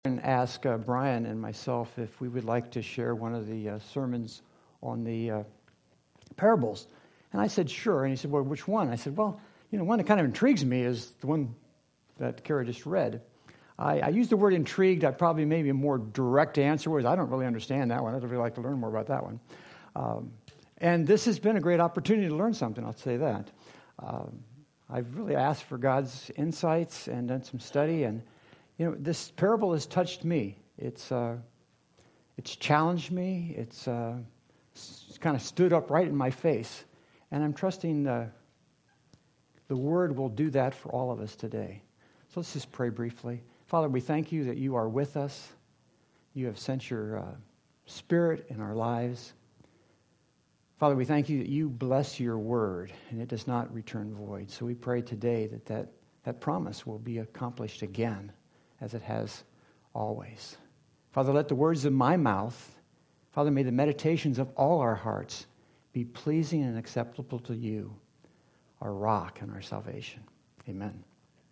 And ask Brian and myself if we would like to share one of the sermons on the parables. And I said, sure. And he said, well, which one? I said, well, one that kind of intrigues me is the one that Kara just read. I used the word intrigued. I probably maybe a more direct answer was I don't really understand that one. I'd really like to learn more about that one. And this has been a great opportunity to learn something, I'll say that. I've really asked for God's insights and done some study, and this parable has touched me. It's challenged me. It's kind of stood up right in my face. And I'm trusting the Word will do that for all of us today. So let's just pray briefly. Father, we thank you that you are with us. You have sent your Spirit in our lives. Father, we thank you that you bless your Word, and it does not return void. So we pray today that promise will be accomplished again, as it has always. Father, let the words of my mouth, Father, may the meditations of all our hearts be pleasing and acceptable to you, our rock and our salvation. Amen.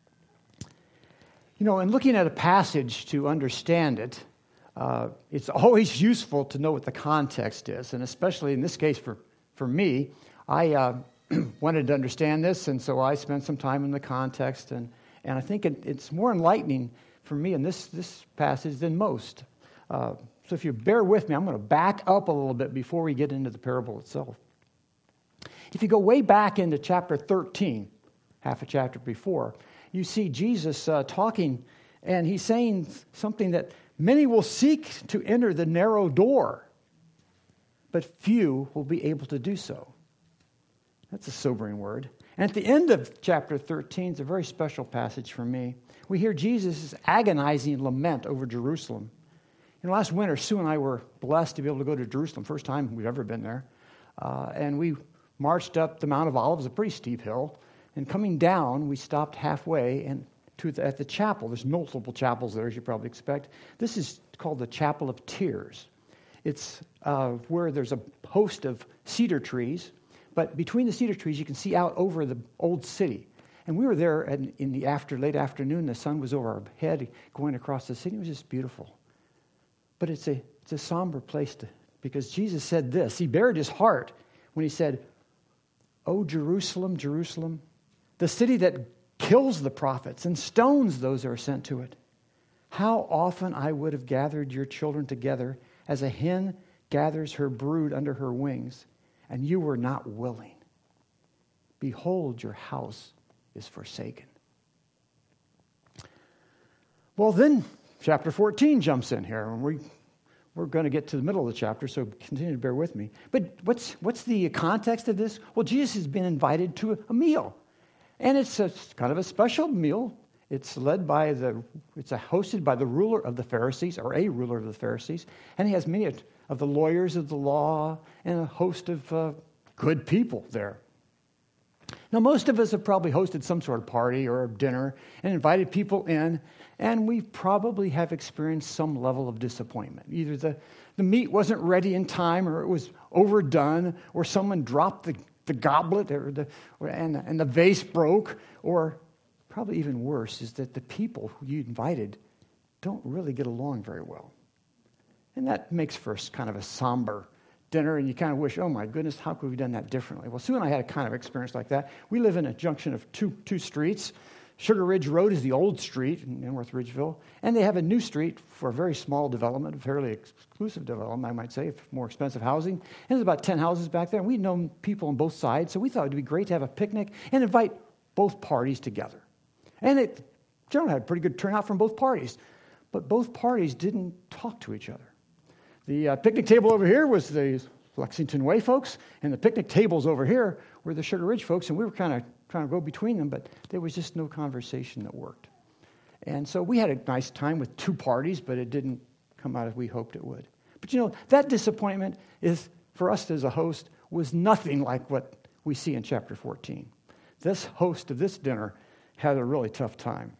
In looking at a passage to understand it, it's always useful to know what the context is, and especially in this case for me, I wanted to understand this, and so I spent some time in the context, and I think it's more enlightening for me in this passage than most. So if you bear with me, I'm going to back up a little bit before we get into the parable itself. If you go way back into chapter 13, half a chapter before, you see Jesus talking, and he's saying something that many will seek to enter the narrow door, but few will be able to do so. That's a sobering word. And at the end of chapter 13, it's a very special passage for me. We hear Jesus' agonizing lament over Jerusalem. Last winter, Sue and I were blessed to be able to go to Jerusalem, first time we've ever been there. And we marched up the Mount of Olives, a pretty steep hill. And coming down, we stopped halfway at the chapel. There's multiple chapels there, as you probably expect. This is called the Chapel of Tears. It's where there's a host of cedar trees. But between the cedar trees, you can see out over the old city. And we were there in the late afternoon. The sun was over our head going across the city. It was just beautiful. But it's a somber place because Jesus said this. He bared his heart when he said, "O Jerusalem, Jerusalem, the city that kills the prophets and stones those who are sent to it. How often I would have gathered your children together as a hen gathers her brood under her wings, and you were not willing. Behold, your house is forsaken." Well, then chapter 14 jumps in here, and we're going to get to the middle of the chapter, so continue to bear with me. But what's the context of this? Well, Jesus has been invited to a meal, and it's kind of a special meal. It's hosted by the ruler of the Pharisees, or a ruler of the Pharisees, and he has many of the lawyers of the law and a host of good people there. Now, most of us have probably hosted some sort of party or a dinner and invited people in, and we probably have experienced some level of disappointment. Either the meat wasn't ready in time, or it was overdone, or someone dropped the goblet, and the vase broke, or probably even worse is that the people who you invited don't really get along very well. And that makes for kind of a somber dinner, and you kind of wish, oh my goodness, how could we have done that differently? Well, Sue and I had a kind of experience like that. We live in a junction of two streets. Sugar Ridge Road is the old street in North Ridgeville, and they have a new street for a very small development, a fairly exclusive development, I might say, more expensive housing. And there's about 10 houses back there, and we'd known people on both sides, so we thought it would be great to have a picnic and invite both parties together. And it generally had a pretty good turnout from both parties, but both parties didn't talk to each other. The picnic table over here was the Lexington Way folks, and the picnic tables over here were the Sugar Ridge folks, and we were kind of trying to go between them, but there was just no conversation that worked. And so we had a nice time with two parties, but it didn't come out as we hoped it would. But that disappointment is, for us as a host, was nothing like what we see in chapter 14. This host of this dinner had a really tough time.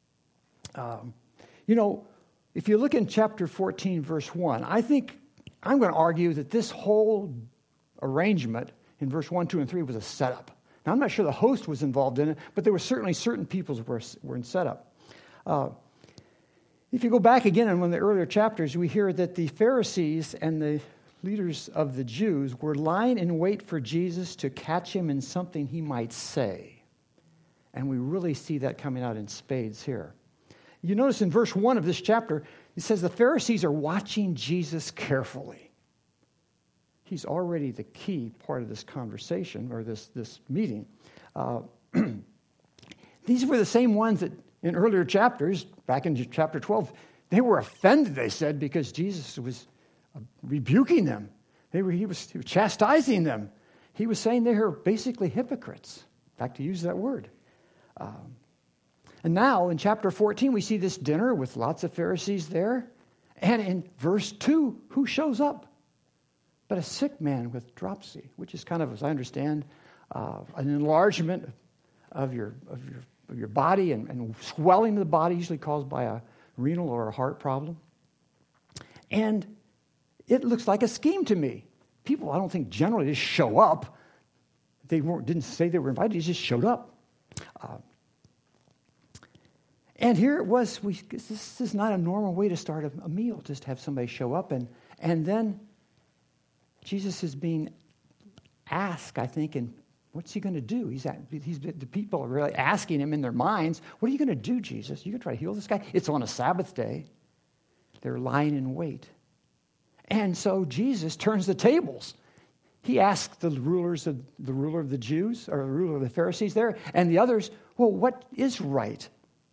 If you look in chapter 14, verse 1, I think I'm going to argue that this whole arrangement in verse 1, 2, and 3 was a setup. Now, I'm not sure the host was involved in it, but there were certainly certain people who were in setup. If you go back again in one of the earlier chapters, we hear that the Pharisees and the leaders of the Jews were lying in wait for Jesus to catch him in something he might say. And we really see that coming out in spades here. You notice in verse 1 of this chapter, it says the Pharisees are watching Jesus carefully. He's already the key part of this conversation or this meeting. These were the same ones that in earlier chapters, back in chapter 12, they were offended, they said, because Jesus was rebuking them. He was chastising them. He was saying they were basically hypocrites. In fact, he used that word. And now in chapter 14, we see this dinner with lots of Pharisees there. And in verse 2, who shows up? But a sick man with dropsy, which is kind of, as I understand, an enlargement of your body and swelling of the body, usually caused by a renal or a heart problem. And it looks like a scheme to me. People, I don't think generally just show up. They didn't say they were invited, they just showed up. And here it was, this is not a normal way to start a meal, just have somebody show up. And then Jesus is being asked, I think, and what's he going to do? The people are really asking him in their minds, what are you going to do, Jesus? You going to try to heal this guy? It's on a Sabbath day. They're lying in wait. And so Jesus turns the tables. He asks the ruler of the Jews, or the ruler of the Pharisees there, and the others, well, what is right?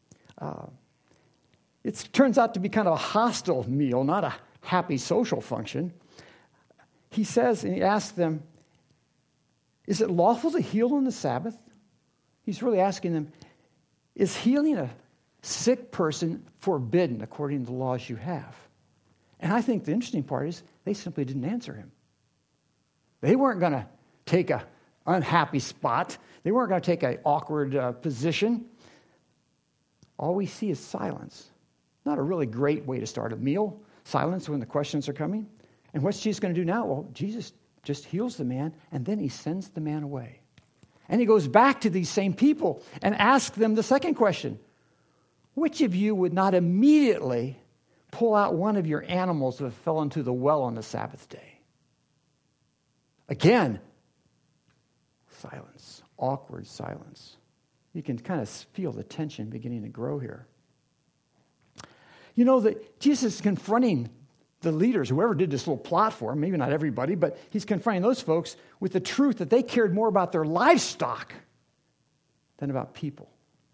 It turns out to be kind of a hostile meal, not a happy social function. He says, and he asks them, is it lawful to heal on the Sabbath? He's really asking them, is healing a sick person forbidden according to the laws you have? And I think the interesting part is they simply didn't answer him. They weren't going to take an unhappy spot. They weren't going to take an awkward position. All we see is silence. Not a really great way to start a meal. Silence when the questions are coming. And what's Jesus going to do now? Well, Jesus just heals the man, and then he sends the man away. And he goes back to these same people and asks them the second question. Which of you would not immediately pull out one of your animals that fell into the well on the Sabbath day? Again, silence, awkward silence. You can kind of feel the tension beginning to grow here. You know that Jesus is confronting the leaders, whoever did this little plot for him, maybe not everybody, but he's confronting those folks with the truth that they cared more about their livestock than about people.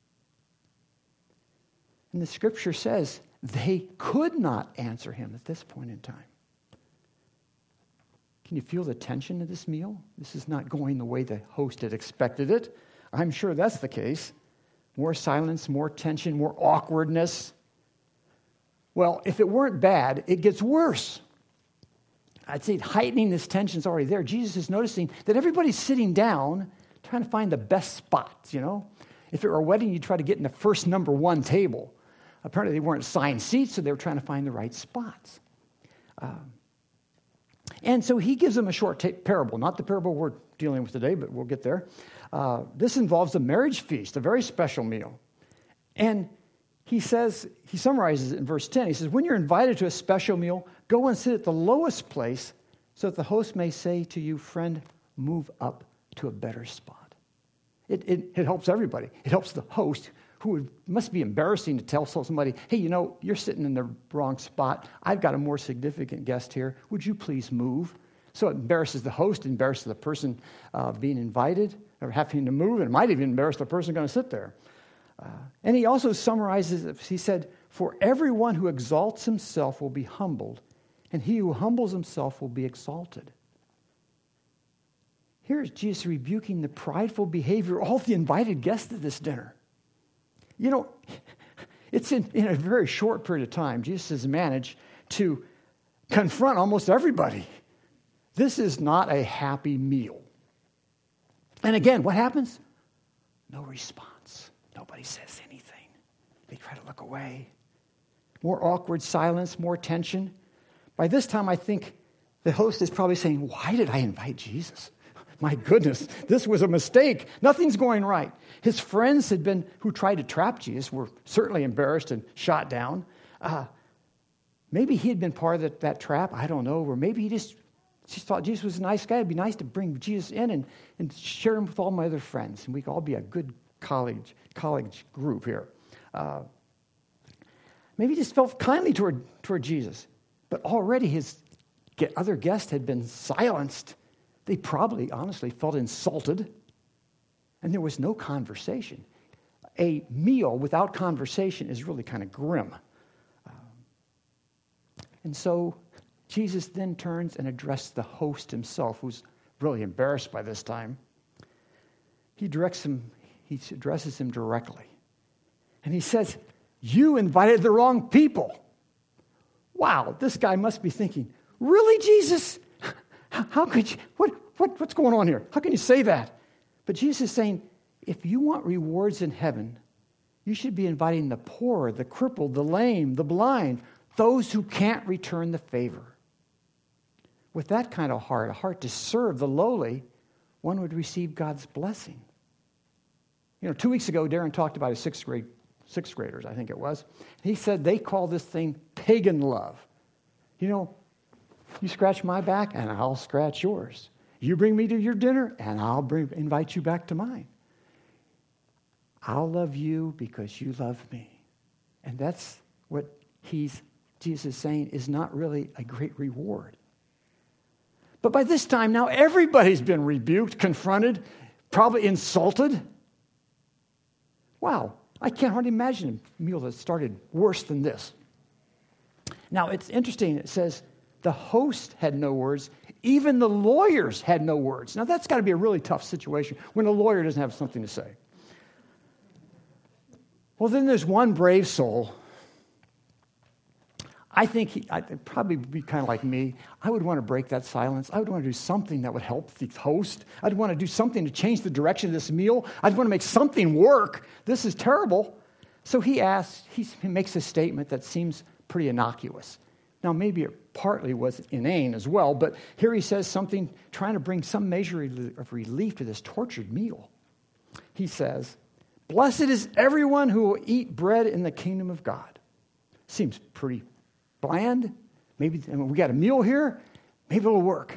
And the scripture says they could not answer him at this point in time. Can you feel the tension of this meal? This is not going the way the host had expected it. I'm sure that's the case. More silence, more tension, more awkwardness. Well, if it weren't bad, it gets worse. I'd say heightening this tension is already there. Jesus is noticing that everybody's sitting down, trying to find the best spots, you know. If it were a wedding, you'd try to get in the first number one table. Apparently, they weren't assigned seats, so they were trying to find the right spots. And so he gives them a short parable, not the parable we're dealing with today, but we'll get there. This involves a marriage feast, a very special meal. And he summarizes it in verse 10. He says, when you're invited to a special meal, go and sit at the lowest place so that the host may say to you, friend, move up to a better spot. It helps everybody. It helps the host, who must be embarrassing to tell somebody, hey, you know, you're sitting in the wrong spot. I've got a more significant guest here. Would you please move? So it embarrasses the host, embarrasses the person being invited or having to move, and it might even embarrass the person going to sit there. And he also summarizes it. He said, for everyone who exalts himself will be humbled, and he who humbles himself will be exalted. Here's Jesus rebuking the prideful behavior of all the invited guests at this dinner. You know, it's in a very short period of time, Jesus has managed to confront almost everybody. This is not a happy meal. And again, what happens? No response. Nobody says anything. They try to look away. More awkward silence, more tension. By this time, I think the host is probably saying, why did I invite Jesus? My goodness, this was a mistake. Nothing's going right. His friends who tried to trap Jesus were certainly embarrassed and shot down. Maybe he had been part of that trap. I don't know. Or maybe he just thought Jesus was a nice guy. It'd be nice to bring Jesus in and share him with all my other friends. And we could all be a good college group here. Maybe he just felt kindly toward Jesus. But already his other guests had been silenced. They probably, honestly, felt insulted. And there was no conversation. A meal without conversation is really kind of grim. And so Jesus then turns and addresses the host himself, who's really embarrassed by this time. He addresses him directly. And he says, "You invited the wrong people." Wow, this guy must be thinking, "Really, Jesus? How could you? What's going on here? How can you say that?" But Jesus is saying, if you want rewards in heaven, you should be inviting the poor, the crippled, the lame, the blind, those who can't return the favor. With that kind of heart, a heart to serve the lowly, one would receive God's blessing. 2 weeks ago, Darren talked about his sixth graders, I think it was. He said they call this thing pagan love. You scratch my back and I'll scratch yours. You bring me to your dinner and I'll invite you back to mine. I'll love you because you love me. And that's what Jesus is saying is not really a great reward. But by this time now, everybody's been rebuked, confronted, probably insulted. Wow, I can't hardly imagine a meal that started worse than this. Now, it's interesting. It says the host had no words. Even the lawyers had no words. Now, that's got to be a really tough situation when a lawyer doesn't have something to say. Well, then there's one brave soul. I think I'd probably be kind of like me. I would want to break that silence. I would want to do something that would help the host. I'd want to do something to change the direction of this meal. I'd want to make something work. This is terrible. So he makes a statement that seems pretty innocuous. Now, maybe it partly was inane as well, but here he says something trying to bring some measure of relief to this tortured meal. He says, "Blessed is everyone who will eat bread in the kingdom of God." Seems pretty bland. Maybe we got a meal here. Maybe it'll work.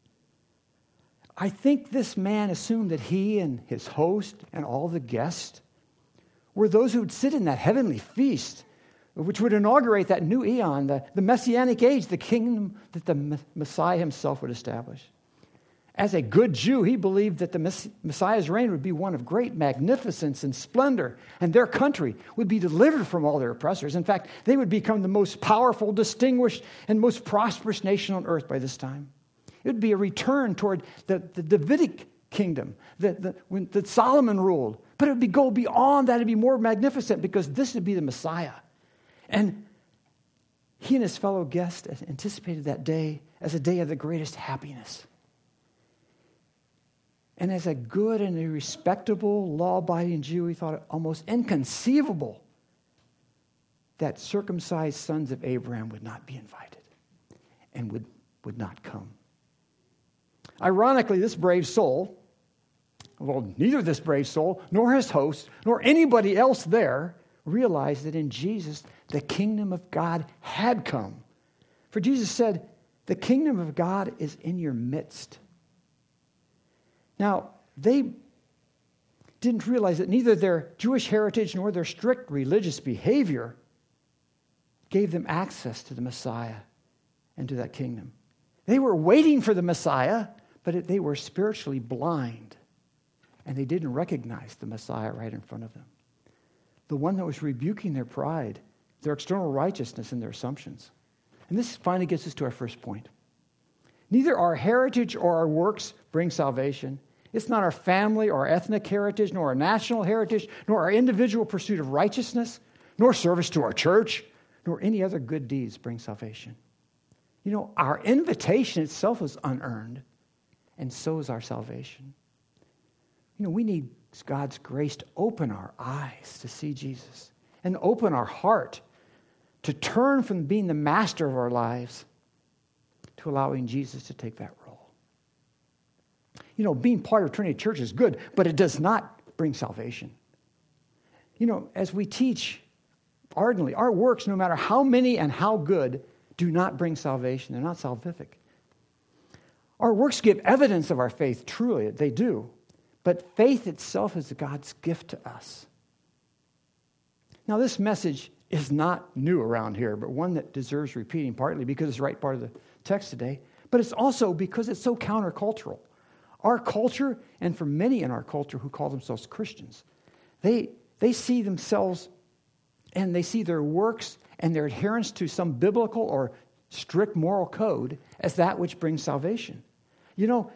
I think this man assumed that he and his host and all the guests were those who would sit in that heavenly feast, which would inaugurate that new eon, the Messianic age, the kingdom that the Messiah himself would establish. As a good Jew, he believed that the Messiah's reign would be one of great magnificence and splendor, and their country would be delivered from all their oppressors. In fact, they would become the most powerful, distinguished, and most prosperous nation on earth by this time. It would be a return toward the Davidic kingdom that Solomon ruled. But it would go beyond that. It would be more magnificent because this would be the Messiah. And he and his fellow guests anticipated that day as a day of the greatest happiness. And as a good and a respectable, law-abiding Jew, he thought it almost inconceivable that circumcised sons of Abraham would not be invited and would not come. Ironically, this brave soul, well, neither this brave soul, nor his host, nor anybody else there realized that in Jesus, the kingdom of God had come. For Jesus said, "The kingdom of God is in your midst." Now, they didn't realize that neither their Jewish heritage nor their strict religious behavior gave them access to the Messiah and to that kingdom. They were waiting for the Messiah, but they were spiritually blind, and they didn't recognize the Messiah right in front of them. The one that was rebuking their pride, their external righteousness, and their assumptions. And this finally gets us to our first point. Neither our heritage or our works bring salvation. It's not our family or our ethnic heritage, nor our national heritage, nor our individual pursuit of righteousness, nor service to our church, nor any other good deeds bring salvation. Our invitation itself is unearned, and so is our salvation. We need God's grace to open our eyes to see Jesus and open our heart to turn from being the master of our lives to allowing Jesus to take that role. Being part of Trinity Church is good, but it does not bring salvation. As we teach ardently, our works, no matter how many and how good, do not bring salvation. They're not salvific. Our works give evidence of our faith, truly, they do. But faith itself is God's gift to us. Now, this message is not new around here, but one that deserves repeating, partly because it's the right part of the text today, but it's also because it's so countercultural. Our culture, and for many in our culture who call themselves Christians, they see themselves and they see their works and their adherence to some biblical or strict moral code as that which brings salvation. You know,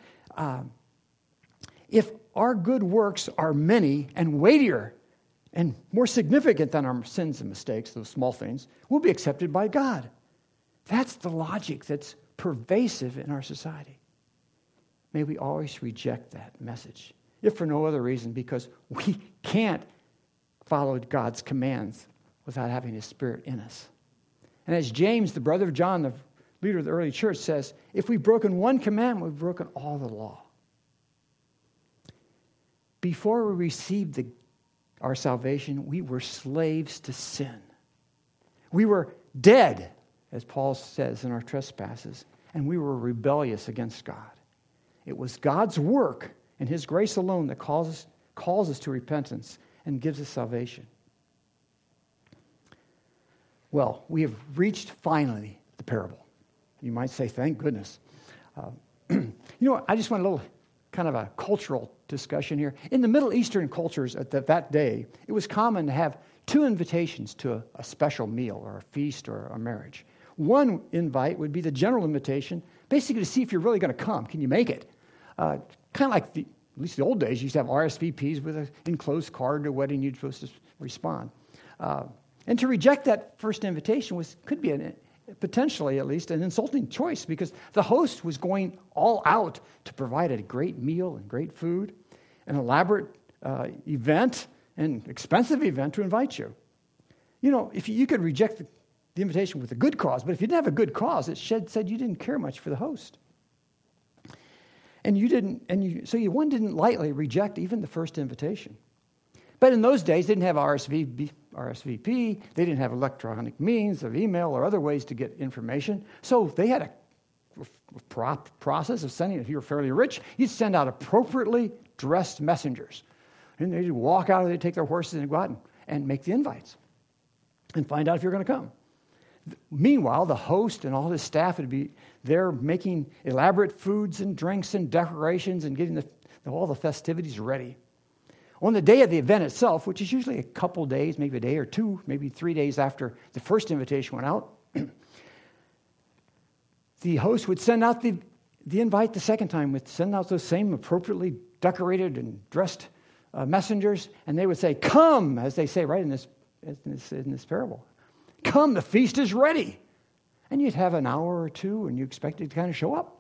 if our good works are many and weightier and more significant than our sins and mistakes, those small things, we'll be accepted by God. That's the logic that's pervasive in our society. May we always reject that message, if for no other reason, because we can't follow God's commands without having His Spirit in us. And as James, the brother of John, the leader of the early church, says, if we've broken one commandment, we've broken all the law. Before we received our salvation, we were slaves to sin. We were dead, as Paul says, in our trespasses, and we were rebellious against God. It was God's work and His grace alone that calls us to repentance and gives us salvation. Well, we have reached finally the parable. You might say, thank goodness. I just want a little kind of a cultural discussion here. In the Middle Eastern cultures at that day, it was common to have two invitations to a special meal or a feast or a marriage. One invite would be the general invitation, basically to see if you're really going to come. Can you make it? Kind of like, at least the old days, you used to have RSVPs with an enclosed card to a wedding you're supposed to respond. And to reject that first invitation could be potentially at least an insulting choice, because the host was going all out to provide a great meal and great food, an elaborate event, an expensive event to invite you. You know, if you could reject the invitation with a good cause, but if you didn't have a good cause, it said you didn't care much for the host. And so one didn't lightly reject even the first invitation. But in those days, they didn't have RSVP, they didn't have electronic means of email or other ways to get information. So they had a process of sending, if you were fairly rich, you'd send out appropriately dressed messengers. And they'd walk out, they'd take their horses and go out and make the invites and find out if you're going to come. Meanwhile, the host and all his staff would be there making elaborate foods and drinks and decorations and getting all the festivities ready. On the day of the event itself, which is usually a couple days, maybe a day or two, maybe 3 days after the first invitation went out, the host would send out the invite the second time, would send out those same appropriately decorated and dressed messengers, and they would say, "Come," as they say right in this parable. "Come, the feast is ready." And you'd have an hour or two, and you expected to kind of show up.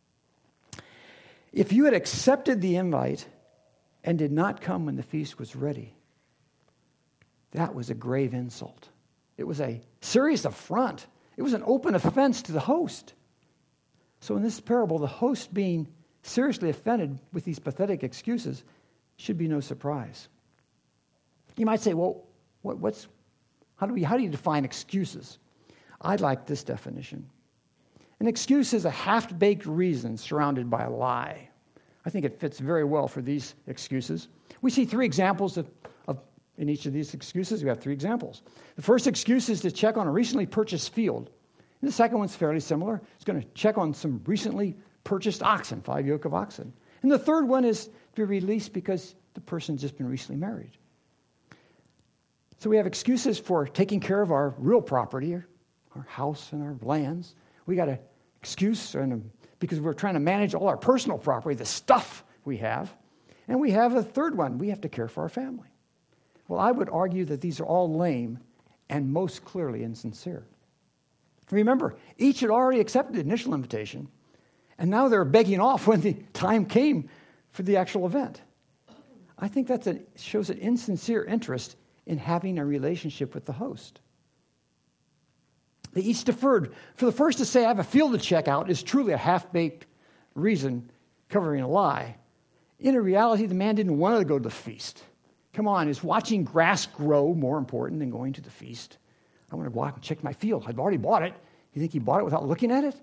If you had accepted the invite and did not come when the feast was ready, that was a grave insult. It was a serious affront. It was an open offense to the host. So in this parable, the host being seriously offended with these pathetic excuses should be no surprise. You might say, well, how do you define excuses? I'd like this definition. An excuse is a half-baked reason surrounded by a lie. I think it fits very well for these excuses. We see three examples in each of these excuses. We have three examples. The first excuse is to check on a recently purchased field. And the second one's fairly similar. It's going to check on some recently purchased oxen, 5 yoke of oxen. And the third one is to be released because the person's just been recently married. So we have excuses for taking care of our real property, our house and our lands. We got an excuse because we're trying to manage all our personal property, the stuff we have. And we have a third one. We have to care for our family. Well, I would argue that these are all lame and most clearly insincere. Remember, each had already accepted the initial invitation, and now they're begging off when the time came for the actual event. I think that shows an insincere interest in having a relationship with the host. They each deferred. For the first to say, I have a field to check out, is truly a half-baked reason covering a lie. In reality, the man didn't want to go to the feast. Come on, is watching grass grow more important than going to the feast? I want to go out and check my field. I've already bought it. You think he bought it without looking at it?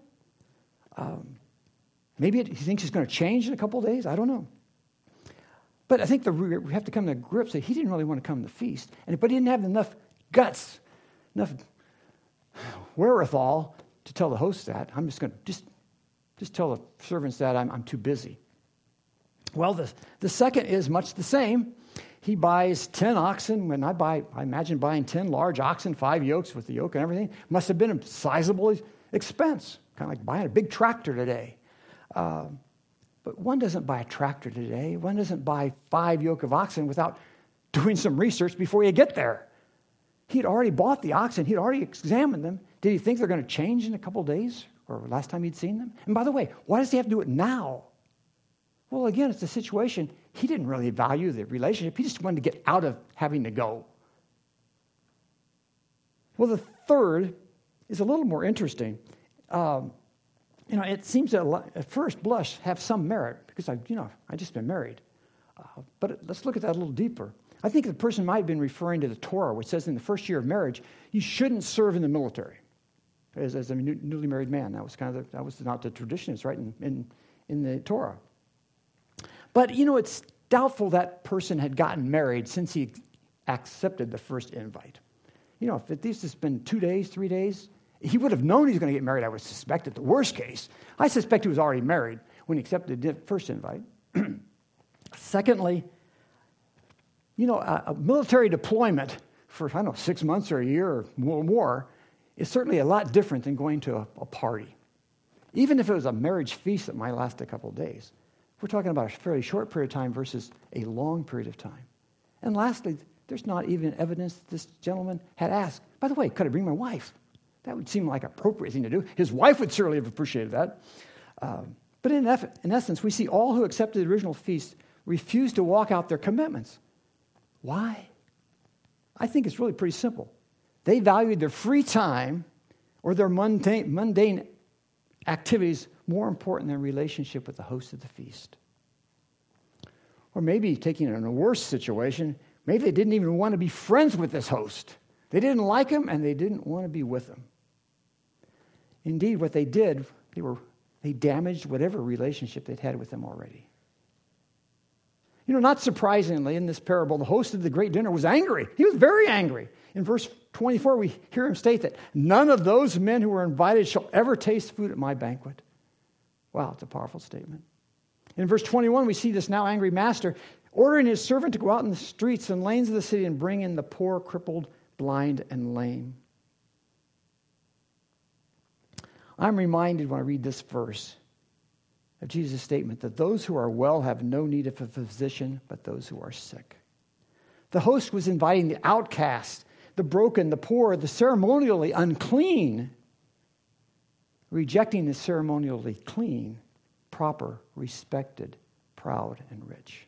Maybe he thinks it's going to change in a couple of days. I don't know. But I think we have to come to grips that he didn't really want to come to the feast. But he didn't have enough guts, enough wherewithal to tell the host that. I'm just going to just tell the servants that I'm too busy. Well, the second is much the same. He buys 10 oxen. When I imagine buying 10 large oxen, 5 yokes with the yoke and everything. Must have been a sizable expense, kind of like buying a big tractor today. But one doesn't buy a tractor today. One doesn't buy 5 yoke of oxen without doing some research before you get there. He'd already bought the oxen. He'd already examined them. Did he think they're going to change in a couple of days or last time he'd seen them? And by the way, why does he have to do it now? Well, again, it's a situation. He didn't really value the relationship. He just wanted to get out of having to go. Well, the third is a little more interesting. It seems to, at first blush, have some merit because I've just been married. But let's look at that a little deeper. I think the person might have been referring to the Torah, which says in the first year of marriage, you shouldn't serve in the military as a newly married man. That was not the tradition. It's right in the Torah. But, it's doubtful that person had gotten married since he accepted the first invite. If at least it's been 2 days, 3 days, he would have known he was going to get married, I would suspect, at the worst case. I suspect he was already married when he accepted the first invite. Secondly, a military deployment for, 6 months or a year or more is certainly a lot different than going to a party. Even if it was a marriage feast that might last a couple of days. We're talking about a fairly short period of time versus a long period of time. And lastly, there's not even evidence that this gentleman had asked, by the way, could I bring my wife? That would seem like an appropriate thing to do. His wife would certainly have appreciated that. But in essence, we see all who accepted the original feast refused to walk out their commitments. Why? I think it's really pretty simple. They valued their free time or their mundane activities more important than relationship with the host of the feast. Or maybe taking it in a worse situation, maybe they didn't even want to be friends with this host. They didn't like him and they didn't want to be with him. Indeed, what they did, they damaged whatever relationship they'd had with him already. Not surprisingly, in this parable, the host of the great dinner was angry. He was very angry. In verse 24, we hear him state that none of those men who were invited shall ever taste food at my banquet. Wow, it's a powerful statement. In verse 21, we see this now angry master ordering his servant to go out in the streets and lanes of the city and bring in the poor, crippled, blind, and lame. I'm reminded when I read this verse of Jesus' statement that those who are well have no need of a physician, but those who are sick. The host was inviting the outcast, the broken, the poor, the ceremonially unclean, rejecting the ceremonially clean, proper, respected, proud, and rich.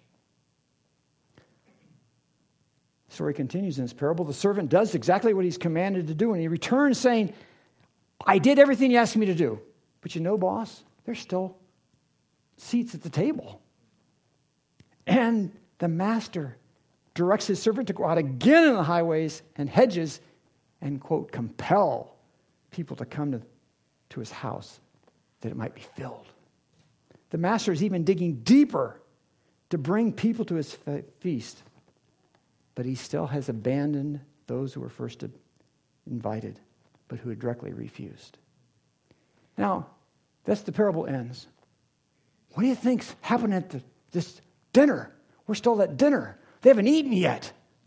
The story continues in this parable. The servant does exactly what he's commanded to do, and he returns saying, I did everything you asked me to do. But boss, there's still seats at the table. And the master directs his servant to go out again in the highways and hedges and, quote, compel people to come to his house that it might be filled. The master is even digging deeper to bring people to his feast, but he still has abandoned those who were first invited, but who had directly refused. Now, that's the parable ends. What do you think's happening at this dinner? We're still at dinner. They haven't eaten yet.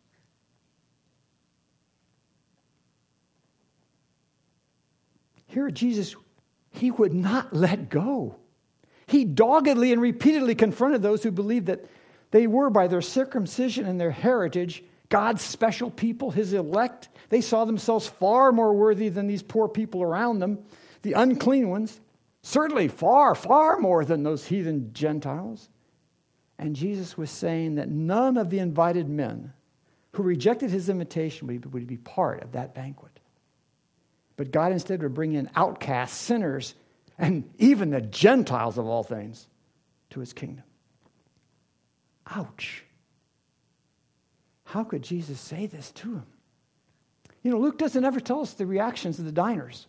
Here, Jesus, he would not let go. He doggedly and repeatedly confronted those who believed that they were, by their circumcision and their heritage, God's special people, his elect. They saw themselves far more worthy than these poor people around them, the unclean ones, certainly far, far more than those heathen Gentiles. And Jesus was saying that none of the invited men who rejected his invitation would be part of that banquet. But God instead would bring in outcasts, sinners, and even the Gentiles of all things to his kingdom. Ouch. How could Jesus say this to him? Luke doesn't ever tell us the reactions of the diners.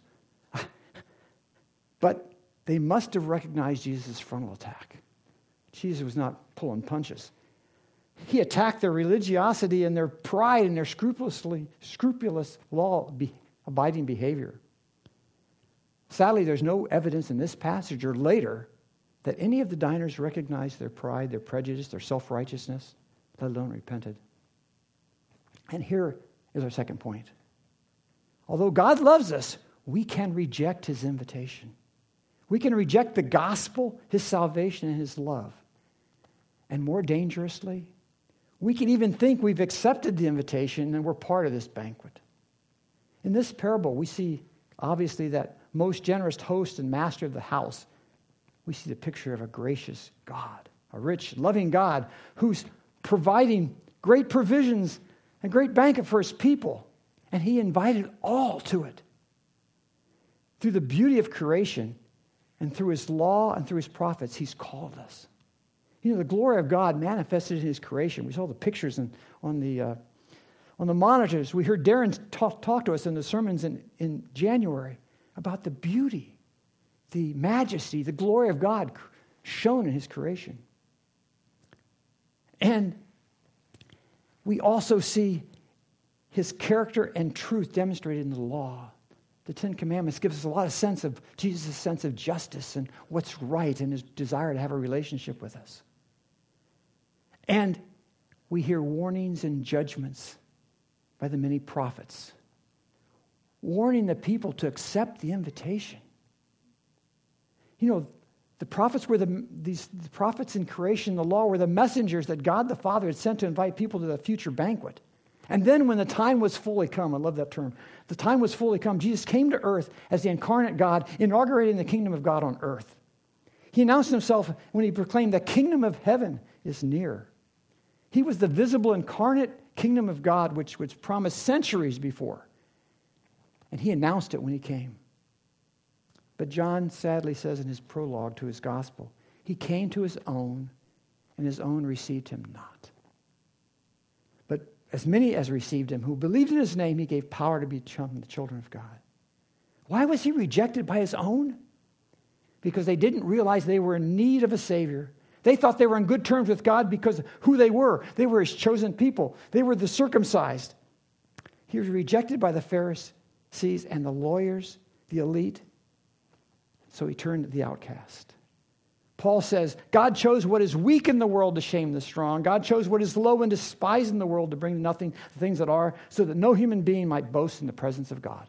But they must have recognized Jesus' frontal attack. Jesus was not pulling punches. He attacked their religiosity and their pride and their scrupulous law-abiding behavior. Sadly, there's no evidence in this passage or later that any of the diners recognized their pride, their prejudice, their self-righteousness, let alone repented. And here is our second point. Although God loves us, we can reject his invitation. We can reject the gospel, his salvation, and his love. And more dangerously, we can even think we've accepted the invitation and we're part of this banquet. In this parable, we see, obviously, that most generous host and master of the house. We see the picture of a gracious God, a rich, loving God who's providing great provisions and great banquet for his people. And he invited all to it. Through the beauty of creation and through his law and through his prophets, he's called us. The glory of God manifested in his creation. We saw the pictures on the monitors. We heard Darren talk to us in the sermons in January about the beauty, the majesty, the glory of God shown in his creation. And we also see his character and truth demonstrated in the law. The Ten Commandments gives us a lot of sense of Jesus' sense of justice and what's right and his desire to have a relationship with us. And we hear warnings and judgments by the many prophets, warning the people to accept the invitation. The prophets were the prophets in creation, the law were the messengers that God the Father had sent to invite people to the future banquet. And then when the time was fully come, I love that term, the time was fully come, Jesus came to earth as the incarnate God, inaugurating the kingdom of God on earth. He announced himself when he proclaimed the kingdom of heaven is near. He was the visible incarnate kingdom of God which was promised centuries before. And he announced it when he came. But John sadly says in his prologue to his gospel, he came to his own, and his own received him not. But as many as received him, who believed in his name, he gave power to become the children of God. Why was he rejected by his own? Because they didn't realize they were in need of a Savior. They thought they were on good terms with God because of who they were. They were his chosen people. They were the circumcised. He was rejected by the Pharisees and the lawyers, the elite. So he turned to the outcast. Paul says, God chose what is weak in the world to shame the strong. God chose what is low and despised in the world to bring to nothing the things that are, so that no human being might boast in the presence of God.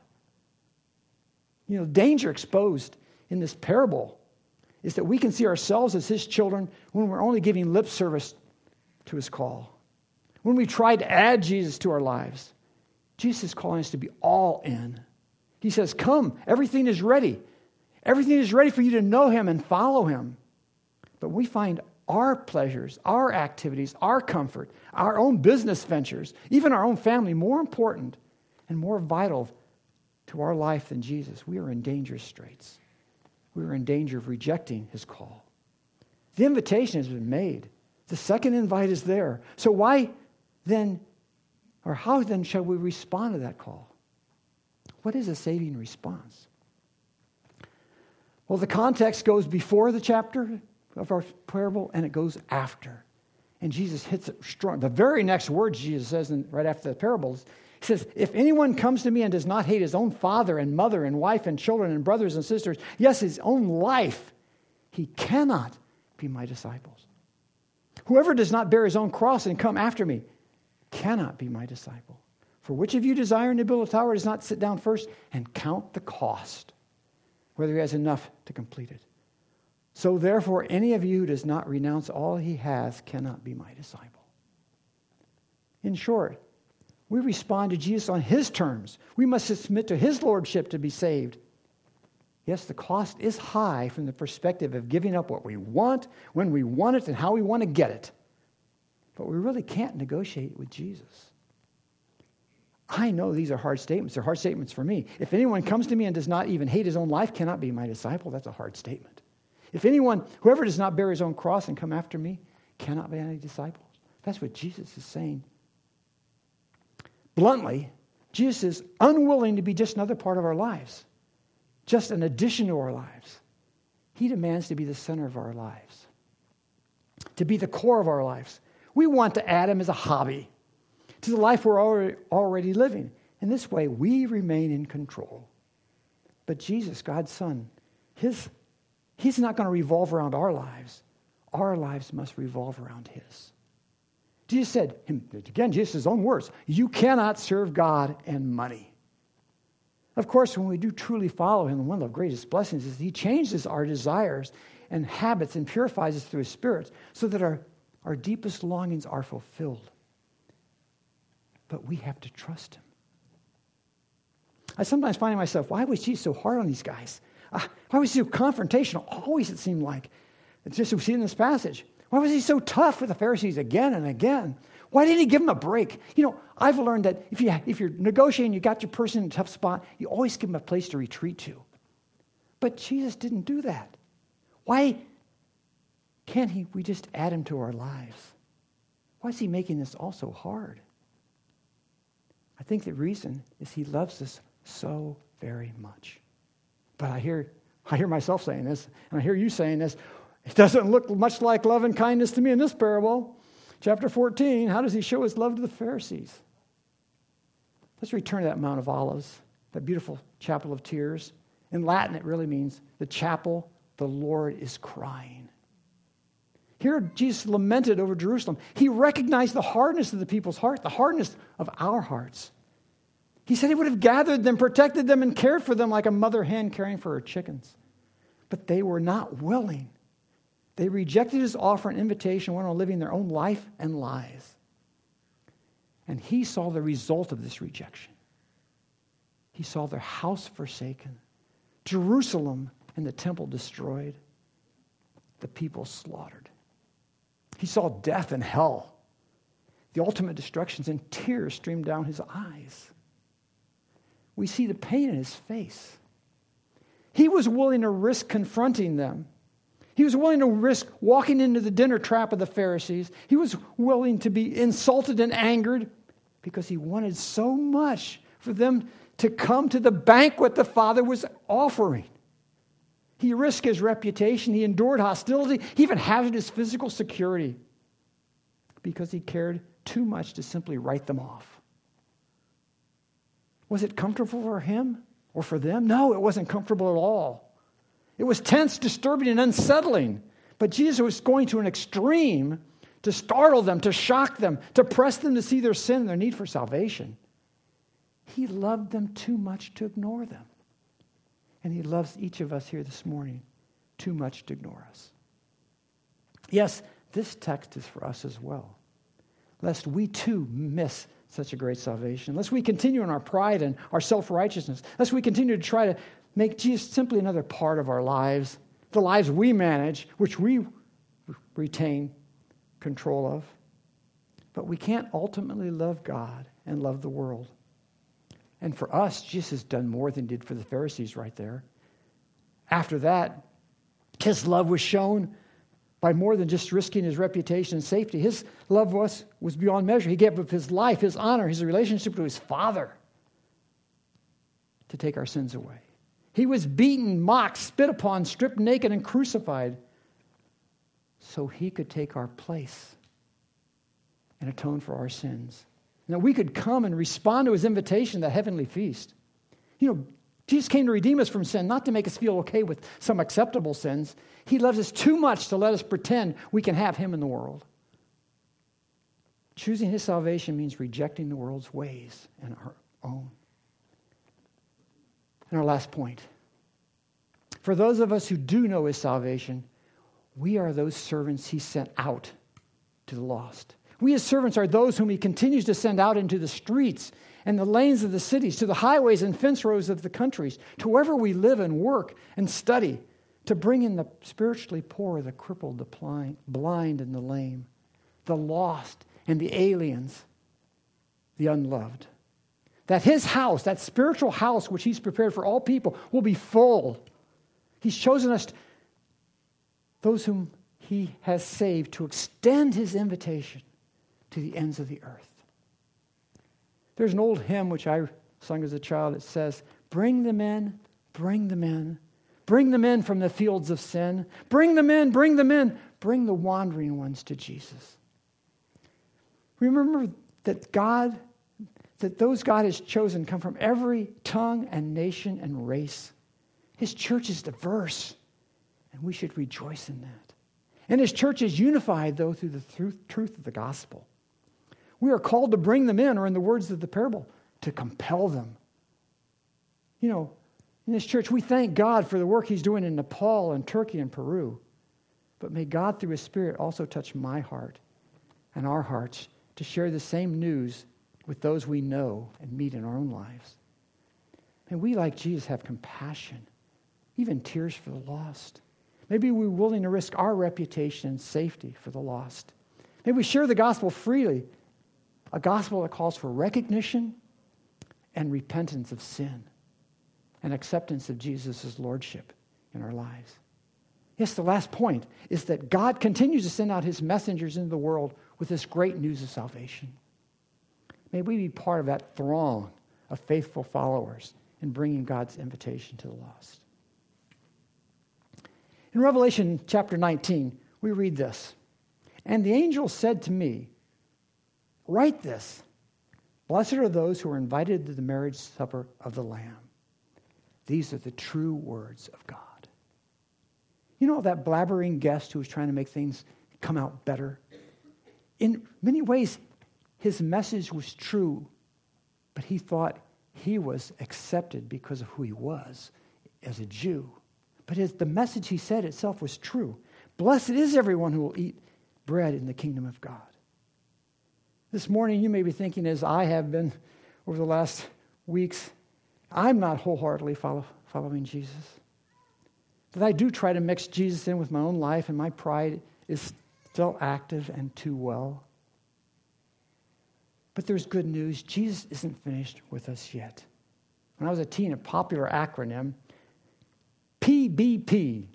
Danger exposed in this parable is that we can see ourselves as his children when we're only giving lip service to his call. When we try to add Jesus to our lives, Jesus is calling us to be all in. He says, come, everything is ready. Everything is ready for you to know him and follow him. But we find our pleasures, our activities, our comfort, our own business ventures, even our own family more important and more vital to our life than Jesus. We are in dangerous straits. We are in danger of rejecting his call. The invitation has been made. The second invite is there. So why then, or how then shall we respond to that call? What is a saving response? Well, the context goes before the chapter of our parable, and it goes after. And Jesus hits it strong. The very next words Jesus says right after the parables, he says, if anyone comes to me and does not hate his own father and mother and wife and children and brothers and sisters, yes, his own life, he cannot be my disciples. Whoever does not bear his own cross and come after me cannot be my disciple. For which of you desiring to build a tower does not sit down first and count the cost, whether he has enough to complete it? So therefore, any of you who does not renounce all he has cannot be my disciple. In short, we respond to Jesus on his terms. We must submit to his lordship to be saved. Yes, the cost is high from the perspective of giving up what we want, when we want it, and how we want to get it. But we really can't negotiate with Jesus. I know these are hard statements. They're hard statements for me. If anyone comes to me and does not even hate his own life, cannot be my disciple. That's a hard statement. If whoever does not bear his own cross and come after me, cannot be any disciples. That's what Jesus is saying. Bluntly, Jesus is unwilling to be just another part of our lives, just an addition to our lives. He demands to be the center of our lives, to be the core of our lives. We want to add him as a hobby to the life we're already living. In this way, we remain in control. But Jesus, God's Son, he's not going to revolve around our lives. Our lives must revolve around his. Jesus said, again, Jesus' own words, you cannot serve God and money. Of course, when we do truly follow him, one of the greatest blessings is he changes our desires and habits and purifies us through his Spirit so that our deepest longings are fulfilled. But we have to trust him. I sometimes find myself, why was Jesus so hard on these guys? Why was he so confrontational? Always, it seemed like. It's just we see in this passage. Why was he so tough with the Pharisees again and again? Why didn't he give them a break? I've learned that if you're negotiating, you got your person in a tough spot, you always give them a place to retreat to. But Jesus didn't do that. Why can't we just add him to our lives? Why is he making this all so hard? I think the reason is he loves us so very much. But I hear myself saying this, and I hear you saying this. It doesn't look much like love and kindness to me in this parable. Chapter 14, how does he show his love to the Pharisees? Let's return to that Mount of Olives, that beautiful chapel of tears. In Latin, it really means the chapel the Lord is crying. Here, Jesus lamented over Jerusalem. He recognized the hardness of the people's heart, the hardness of our hearts. He said he would have gathered them, protected them, and cared for them like a mother hen caring for her chickens. But they were not willing. They rejected his offer and invitation, went on living their own life and lies. And he saw the result of this rejection. He saw their house forsaken, Jerusalem and the temple destroyed, the people slaughtered. He saw death and hell, the ultimate destructions, and tears streamed down his eyes. We see the pain in his face. He was willing to risk confronting them. He was willing to risk walking into the dinner trap of the Pharisees. He was willing to be insulted and angered because he wanted so much for them to come to the banquet the Father was offering. He risked his reputation. He endured hostility. He even hazarded his physical security because he cared too much to simply write them off. Was it comfortable for him or for them? No, it wasn't comfortable at all. It was tense, disturbing, and unsettling. But Jesus was going to an extreme to startle them, to shock them, to press them to see their sin and their need for salvation. He loved them too much to ignore them. And he loves each of us here this morning too much to ignore us. Yes, this text is for us as well, lest we too miss such a great salvation, lest we continue in our pride and our self-righteousness, lest we continue to try to make Jesus simply another part of our lives, the lives we manage, which we retain control of. But we can't ultimately love God and love the world. And for us, Jesus has done more than he did for the Pharisees right there. After that, his love was shown by more than just risking his reputation and safety. His love was beyond measure. He gave up his life, his honor, his relationship to his Father to take our sins away. He was beaten, mocked, spit upon, stripped naked, and crucified so he could take our place and atone for our sins. Now we could come and respond to his invitation, that heavenly feast. Jesus came to redeem us from sin, not to make us feel okay with some acceptable sins. He loves us too much to let us pretend we can have him in the world. Choosing his salvation means rejecting the world's ways and our own. And our last point. For those of us who do know his salvation, we are those servants he sent out to the lost. We as servants are those whom he continues to send out into the streets and the lanes of the cities, to the highways and fence rows of the countries, to wherever we live and work and study, to bring in the spiritually poor, the crippled, the blind and the lame, the lost and the aliens, the unloved. That his house, that spiritual house which he's prepared for all people, will be full. He's chosen us, those whom he has saved, to extend his invitation to the ends of the earth. There's an old hymn which I sung as a child. It says, bring them in, bring them in. Bring them in from the fields of sin. Bring them in, bring them in. Bring the wandering ones to Jesus. Remember that those God has chosen come from every tongue and nation and race. His church is diverse, and we should rejoice in that. And his church is unified, though, through the truth of the gospel. We are called to bring them in, or in the words of the parable, to compel them. You know, in this church, we thank God for the work he's doing in Nepal and Turkey and Peru. But may God, through his Spirit, also touch my heart and our hearts to share the same news with those we know and meet in our own lives. May we, like Jesus, have compassion, even tears for the lost. Maybe we're willing to risk our reputation and safety for the lost. May we share the gospel freely, a gospel that calls for recognition and repentance of sin and acceptance of Jesus' lordship in our lives. Yes, the last point is that God continues to send out his messengers into the world with this great news of salvation. May we be part of that throng of faithful followers in bringing God's invitation to the lost. In Revelation chapter 19, we read this. And the angel said to me, write this, blessed are those who are invited to the marriage supper of the Lamb. These are the true words of God. You know that blabbering guest who was trying to make things come out better? In many ways, his message was true, but he thought he was accepted because of who he was as a Jew. But the message he said itself was true. Blessed is everyone who will eat bread in the kingdom of God. This morning, you may be thinking, as I have been over the last weeks, I'm not wholeheartedly following Jesus. That I do try to mix Jesus in with my own life, and my pride is still active and too well. But there's good news. Jesus isn't finished with us yet. When I was a teen, a popular acronym, PBP,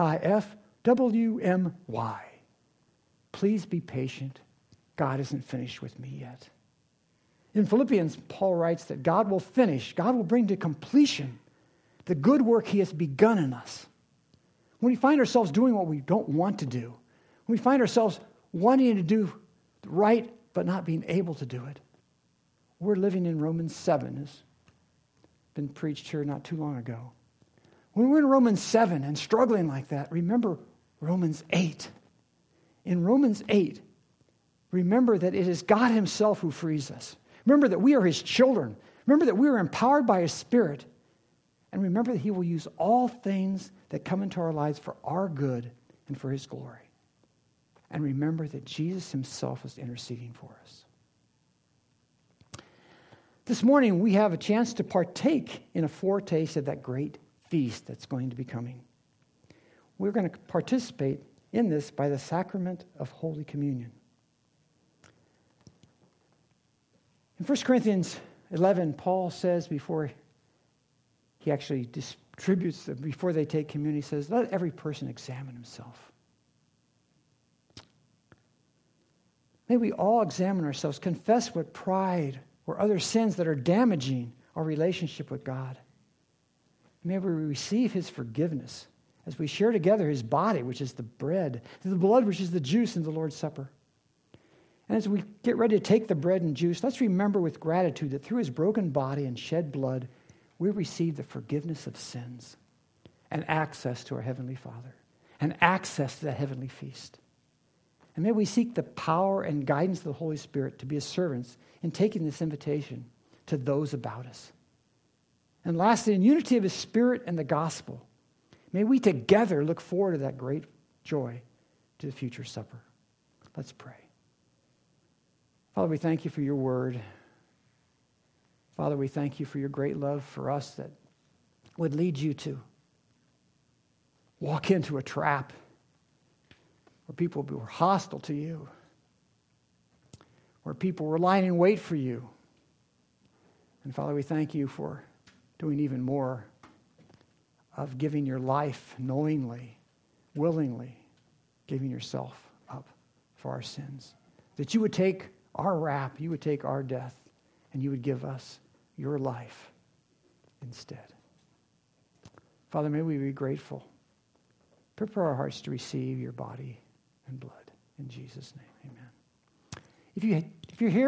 GIFWMY. Please be patient. God isn't finished with me yet. In Philippians, Paul writes that God will bring to completion the good work he has begun in us. When we find ourselves doing what we don't want to do, when we find ourselves wanting to do right but not being able to do it, we're living in Romans 7, as been preached here not too long ago. When we're in Romans 7 and struggling like that, remember Romans 8. In Romans 8, remember that it is God himself who frees us. Remember that we are his children. Remember that we are empowered by his Spirit. And remember that he will use all things that come into our lives for our good and for his glory. And remember that Jesus himself is interceding for us. This morning, we have a chance to partake in a foretaste of that great feast that's going to be coming. We're going to participate in this by the sacrament of Holy Communion. In 1 Corinthians 11, Paul says before he actually distributes them, before they take communion, he says, let every person examine himself. May we all examine ourselves, confess what pride or other sins that are damaging our relationship with God. May we receive his forgiveness as we share together his body, which is the bread, and the blood, which is the juice in the Lord's Supper. And as we get ready to take the bread and juice, let's remember with gratitude that through his broken body and shed blood, we receive the forgiveness of sins and access to our Heavenly Father and access to that heavenly feast. And may we seek the power and guidance of the Holy Spirit to be his servants in taking this invitation to those about us. And lastly, in unity of his Spirit and the gospel, may we together look forward to that great joy to the future supper. Let's pray. Father, we thank you for your word. Father, we thank you for your great love for us that would lead you to walk into a trap where people were hostile to you, where people were lying in wait for you. And Father, we thank you for doing even more of giving your life knowingly, willingly, giving yourself up for our sins. That you would take our wrath, you would take our death, and you would give us your life instead. Father, may we be grateful. Prepare our hearts to receive your body and blood. In Jesus' name, amen. If you're here